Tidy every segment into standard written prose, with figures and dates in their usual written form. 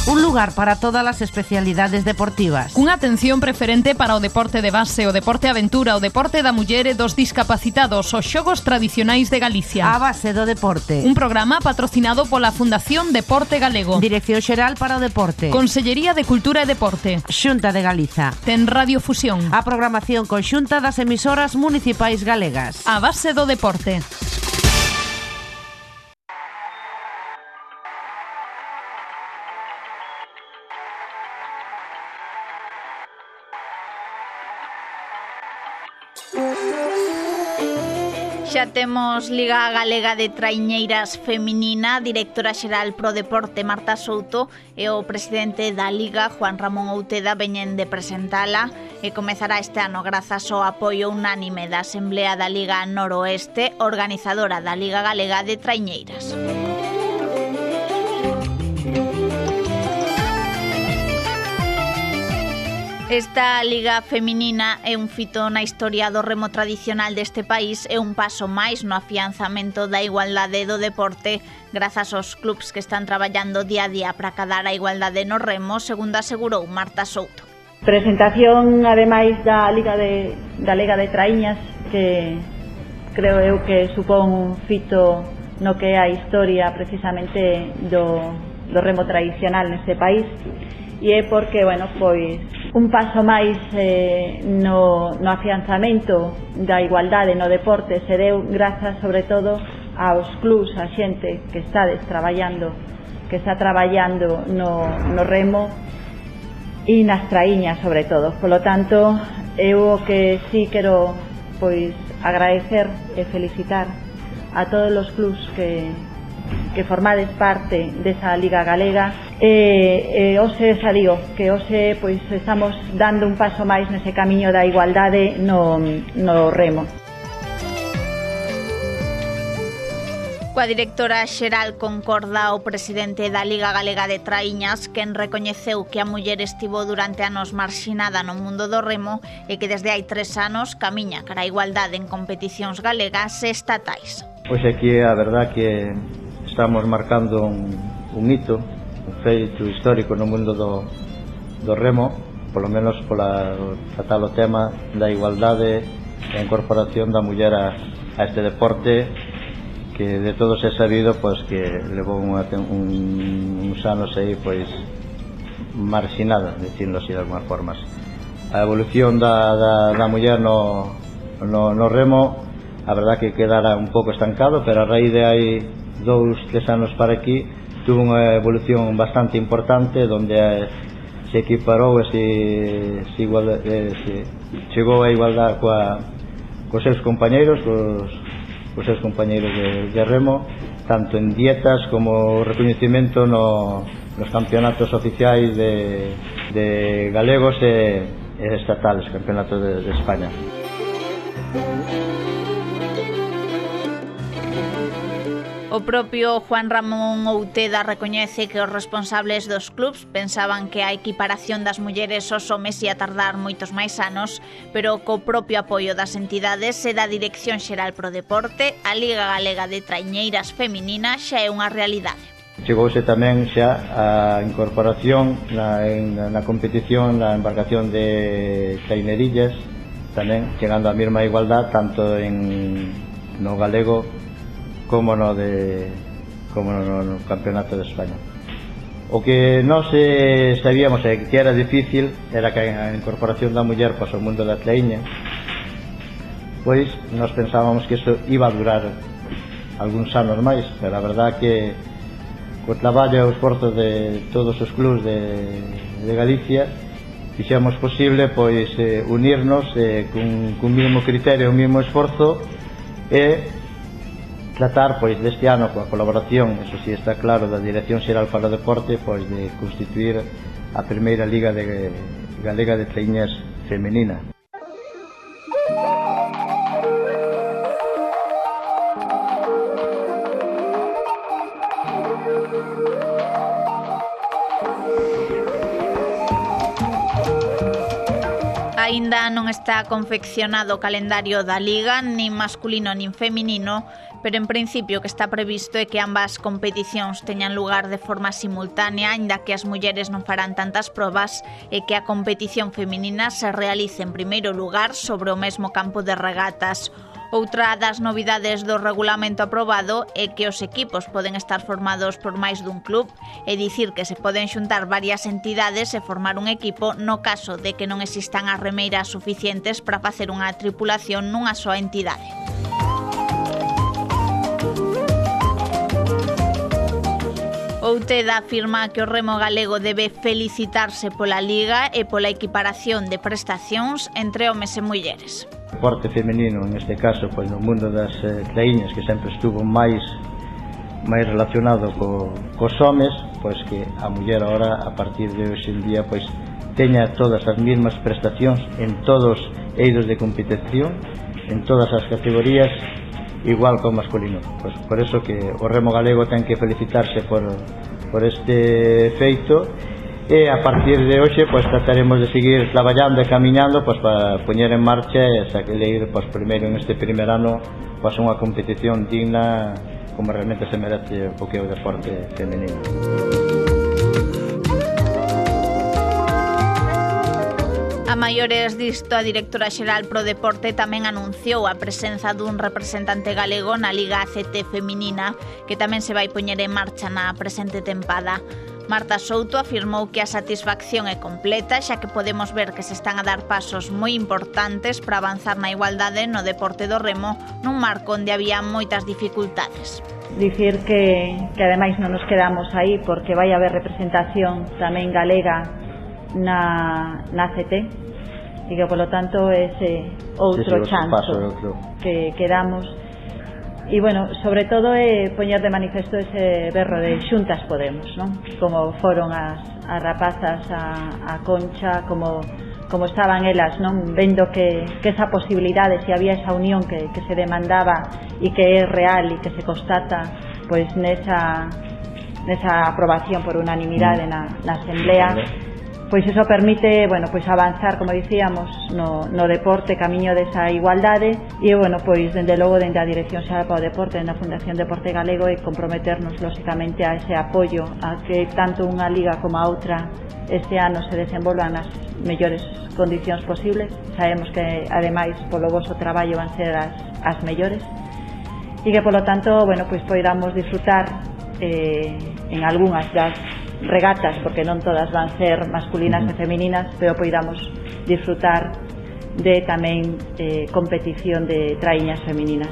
Un lugar para todas as especialidades deportivas. Cunha atención preferente para o deporte de base, o deporte aventura, o deporte da muller e dos discapacitados, os xogos tradicionais de Galicia. A base do deporte. Un programa patrocinado pola Fundación Deporte Galego. Dirección Xeral para o Deporte. Consellería de Cultura e Deporte. Xunta de Galiza. Ten Radio Fusión. A programación conxunta das emisoras municipais galegas. A base do deporte. Xa temos Liga Galega de Traiñeiras Feminina, directora xeral pro deporte Marta Souto e o presidente da Liga, Juan Ramón Outeda, veñen de presentala e comezará este ano grazas ao apoio unánime da Asamblea da Liga Noroeste, organizadora da Liga Galega de Traiñeiras. Esta Liga Feminina é un fito na historia do remo tradicional deste país e un paso máis no afianzamento da igualdade do deporte grazas aos clubs que están traballando día a día para acadar a igualdade no remo, segundo asegurou Marta Souto. Presentación, ademais, da Liga de Traíñas, que creo eu que supón un fito no que é a historia precisamente do remo tradicional neste país, e é porque, bueno, pois un paso máis no afianzamento da igualdade no deporte se deu grazas sobre todo aos clubs, a xente que está traballando no remo e nas traíñas sobre todo. Polo tanto, eu o que sí quero pois agradecer e felicitar a todos os clubs que formades parte desa Liga Galega e hoxe xa digo que hoxe pois estamos dando un paso máis nese camiño da igualdade no remo. Coa directora xeral concorda o presidente da Liga Galega de Traíñas, quen recoñeceu que a muller estivo durante anos marxinada no mundo do remo e que desde hai 3 anos camiña cara a igualdade en competicións galegas e estatais. Pois aquí a verdad que estamos marcando un hito, un feito histórico no mundo do remo, polo menos pola tratar o tema da igualdade e a incorporación da muller a este deporte que de todos é sabido pois que levou uns anos aí pois marxinada, dicirlo así de algumas formas. A evolución da muller no remo a verdad que quedara un pouco estancado, pero a raíz de hai 2-3 anos para aquí tuvo unha evolución bastante importante donde se equiparou e se chegou a igualdade cos seus compañeiros de remo, tanto en dietas como recoñecimento nos campeonatos oficiais de galegos e estatales, campeonatos de España. O propio Juan Ramón Outeda recoñece que os responsables dos clubs pensaban que a equiparación das mulleres aos homes ia tardar moitos máis anos, pero co propio apoio das entidades e da Dirección Xeral pro Deporte, a Liga Galega de Traiñeiras Feminina xa é unha realidade. Chegouse tamén xa a incorporación na competición, na embarcación de trainerillas, tamén chegando á mesma igualdade tanto no galego como no Campeonato de España. O que nós sabíamos que era difícil era que a incorporación da muller ao mundo da traíña, pois nós pensábamos que iso iba a durar algúns anos máis, pero a verdad que co traballo e o esforzo de todos os clubs de Galicia fixemos posible pois unirnos cun mesmo criterio, un mesmo esforzo e tratar pois deste ano coa colaboración, eso si está claro, da Dirección Xeral para o Deporte, pois de constituir a primeira Liga Galega de Traíñas Femenina. Aínda non está confeccionado o calendario da Liga, nin masculino nin feminino, pero en principio o que está previsto é que ambas competicións teñan lugar de forma simultánea, aínda que as mulleres non farán tantas probas, e que a competición feminina se realice en primeiro lugar sobre o mesmo campo de regatas. Outra das novidades do regulamento aprobado é que os equipos poden estar formados por máis dun club, é dicir que se poden xuntar varias entidades e formar un equipo no caso de que non existan as remeiras suficientes para facer unha tripulación nunha soa entidade. Outeda afirma que o remo galego debe felicitarse pola Liga e pola equiparación de prestacións entre homes e mulleres. O deporte femenino, en este caso, pois no mundo das traíñas, que sempre estuvo máis relacionado cos homes, pois que a muller ahora, a partir de hoxe en día, pois teña todas as mesmas prestacións en todos eidos de competición, en todas as categorías, igual que o masculino. Pois por eso que o remo galego ten que felicitarse por este feito. E a partir de hoxe pois trataremos de seguir traballando e camiñando pois para poñer en marcha e salir pois primeiro en este primer ano pois unha competición digna como realmente se merece o que é o deporte femenino. A maiores disto, a directora xeral pro deporte tamén anunciou a presenza dun representante galego na Liga ACT feminina, que tamén se vai poñer en marcha na presente tempada. Marta Souto afirmou que a satisfacción é completa, xa que podemos ver que se están a dar pasos moi importantes para avanzar na igualdade no deporte do remo nun marco onde había moitas dificultades. Dicir que ademais non nos quedamos aí porque vai haber representación tamén galega na ACT e que polo tanto ese outro chanzo que damos. E, bueno, sobre todo é poñer de manifesto ese berro de xuntas podemos, non? Como foron as rapazas a Concha, como estaban elas, non? Vendo que esa posibilidade, se había esa unión que se demandaba e que é real e que se constata pois nesa aprobación por unanimidade na Asamblea, pois iso permite, bueno, pois avanzar, como dicíamos, no deporte, camiño desa igualdade e, bueno, pois dende logo dende a Dirección Xeral para o Deporte na Fundación Deporte Galego e comprometernos lóxicamente a ese apoio a que tanto unha liga como a outra este ano se desenvolvan nas mellores condicións posibles. Sabemos que ademais polo voso traballo van ser as mellores e que polo tanto, bueno, pois poidamos disfrutar en algunhas das regatas, porque non todas van ser masculinas e femininas, pero poidamos disfrutar de tamén competición de traíñas femininas.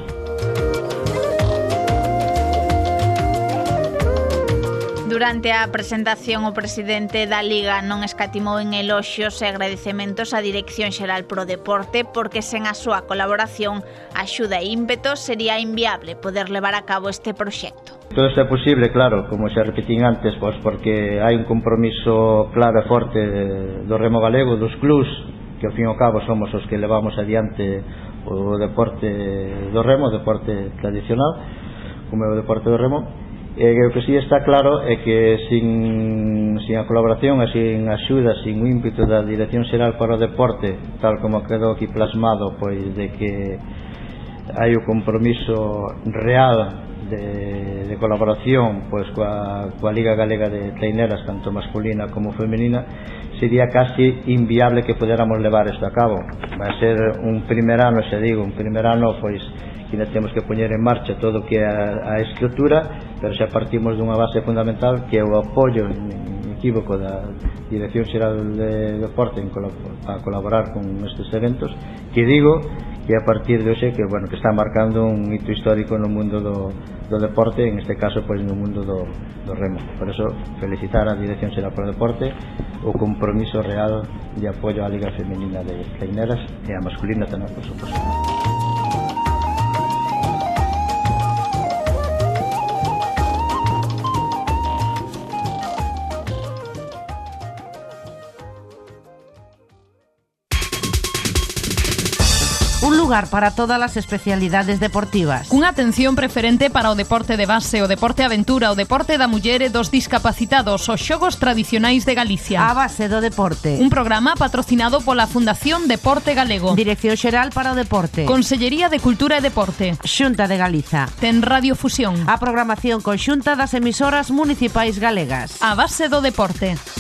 Durante a presentación, o presidente da Liga non escatimou en eloxios e agradecementos á Dirección Xeral pro Deporte porque sen a súa colaboración, axuda e ímpeto sería inviable poder levar a cabo este proxecto. Todo isto é posible, claro, como xa repetín antes, pois porque hai un compromiso claro e forte do remo galego, dos clubs, que ao fin e ao cabo somos os que levamos adiante o deporte do remo, o deporte tradicional, como é o deporte do remo. E o que si está claro é que sin a colaboración e sin a axuda, sin o ímpeto da Dirección Xeral para o Deporte, tal como quedou aquí plasmado, pois de que hai o compromiso real de colaboración pois coa Liga Galega de Traineras, tanto masculina como femenina, sería casi inviable que puderamos levar isto a cabo. Vai ser un primer ano, xa digo, pois que ainda temos que poñer en marcha todo o que é a estrutura, pero xa partimos dunha base fundamental que é o apoio inequívoco da Dirección Xeral de Deporte para colaborar con estes eventos, que digo que a partir de hoxe que, bueno, que está marcando un hito histórico no mundo do deporte, en este caso pois no mundo do remo. Por eso felicitar a Dirección Xeral para o Deporte, o compromiso real de apoio á Liga Femenina de Traineras e a masculina tamén, por suposto. Un lugar para todas as especialidades deportivas. Cunha atención preferente para o deporte de base, o deporte aventura, o deporte da muller e dos discapacitados, os xogos tradicionais de Galicia. A base do deporte. Un programa patrocinado pola Fundación Deporte Galego. Dirección Xeral para o Deporte. Consellería de Cultura e Deporte. Xunta de Galiza. Ten Radiofusión. A programación conxunta das emisoras municipais galegas. A base do deporte.